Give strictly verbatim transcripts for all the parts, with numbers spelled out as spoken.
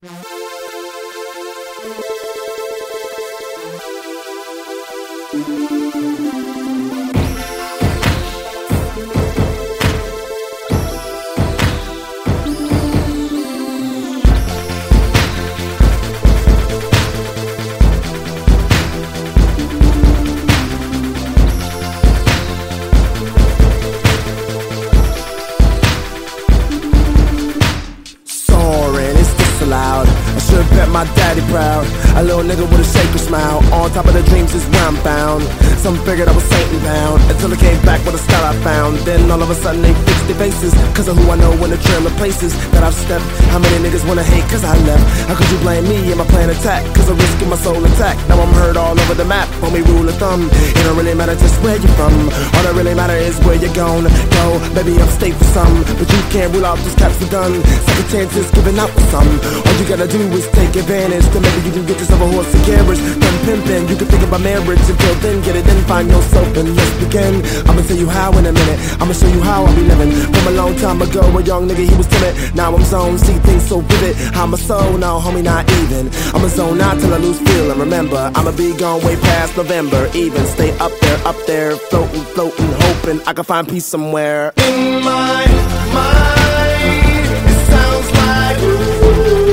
My daddy proud, a little nigga with a sacred smile. On top of the dreams is where I'm bound. Some figured I was Satan bound, until I came back with a style I found. Then all of a sudden they fixed their faces, cause of who I know in the trail of places that I've stepped. How many niggas wanna hate cause I left? How could you blame me and my plan attack? Cause I'm risking my soul intact. Now I'm heard all over the map, homie rule of thumb. It don't really matter just where you're from, all that really matter is where you're gonna go. Maybe I'm state for some, but you can't rule out those caps for done. Second chances giving out for some. All you gotta do is take advantage, then maybe you can get yourself a horse and carriage. Then pimpin', you can think about marriage. Until then, get it, then find yourself and let's begin. I'ma tell you how in a minute, I'ma show you how I be living. From a long time ago, a young nigga, he was timid. Now I'm zoned, see things so vivid. I'm a soul, now homie, not even. I'm a zone out till I lose feeling. Remember, I'ma be gone way past November. Even stay up there, up there, floating, floating, hoping I can find peace somewhere. In my mind, it sounds like ooh.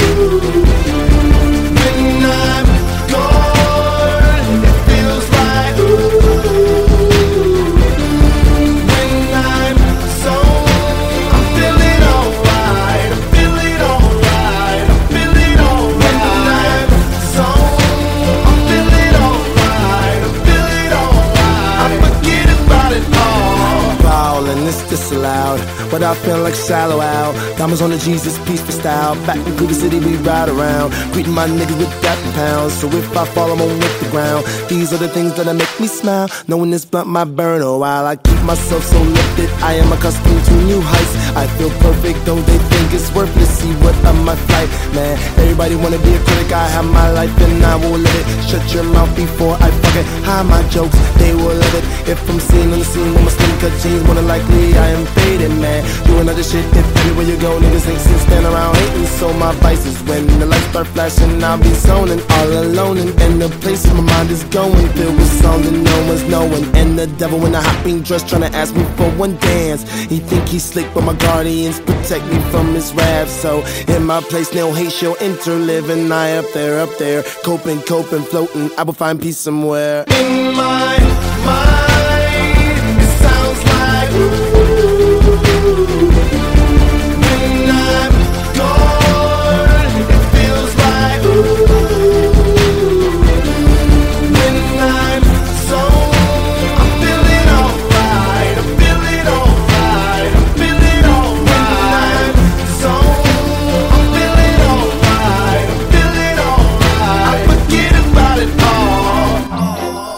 When I'm gone, it feels like ooh. When I'm sold, I'm feeling alright. I'm feeling alright. I'm feeling alright. When I'm sold, I'm feeling alright. I'm feeling alright. I forget about it all. Ballin', it's disallowed, but I feel like shallow out. Diamonds on the Jesus, peace for style. Back in Cougar City, we ride around, greeting my niggas with that pounds. So if I fall, I'm on with the ground. These are the things that make me smile. Knowing this blunt might burn a while. I keep myself so lifted, I am accustomed to new heights. I feel perfect, though they think it's worthless. See what on my flight, man. Everybody wanna be a critic, I have my life and I will live it. Shut your mouth before I fuck it. Hide my jokes, they will love it. If I'm seen on the scene with my skin cut jeans, more than likely I am faded, man. Doing other shit, if everywhere you go, niggas ain't still stand around hating. So my vices, when the lights start flashing, I'll be zoning all alone. And in the place where my mind is going, filled with songs that no one's knowing. And the devil in a hot pink dress trying to ask me for one dance. He think he's slick, but my guardians protect me from his wrath. So in my place, no hate shall enter, living I up there, up there, coping, coping, floating. I will find peace somewhere. In my mind, it sounds like ooh. When I'm gone, it feels like ooh. When I'm sold, I'm feeling alright. I'm feeling alright. I'm feeling alright. When I'm sold, I'm feeling alright. I'm feeling alright. I forget about it all.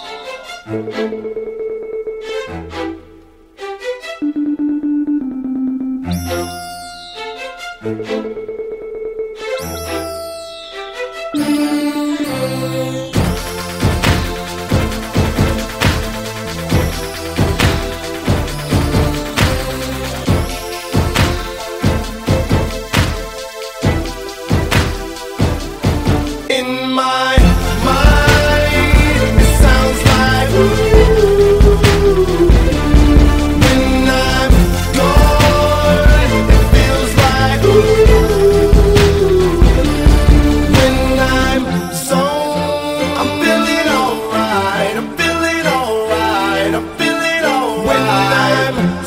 In my mind, it sounds like ooh. When I'm gone, it feels like ooh. When I'm zoned, I'm feeling alright. I'm feeling alright. I'm feeling alright. When I'm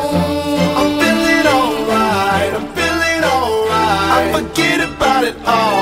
zoned, I'm feeling alright. I'm feeling alright. I forget about it all.